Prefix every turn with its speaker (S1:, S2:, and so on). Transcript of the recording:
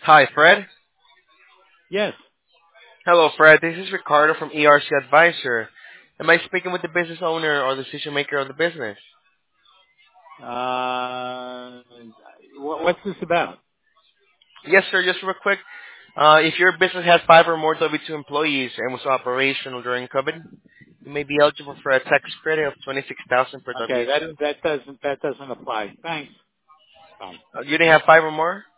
S1: Hi, Fred.
S2: Yes.
S1: Hello, Fred. This is Ricardo from ERC Advisor. Am I speaking with the business owner or decision maker of the business?
S2: Uh, what's this about?
S1: Yes, sir. Just real quick. If your business has 5 or more W-2 employees and was operational during COVID, you may be eligible for a tax credit of 26000 per
S2: Okay,
S1: W-2.
S2: that doesn't apply. Thanks. Bye.
S1: You didn't have 5 or more?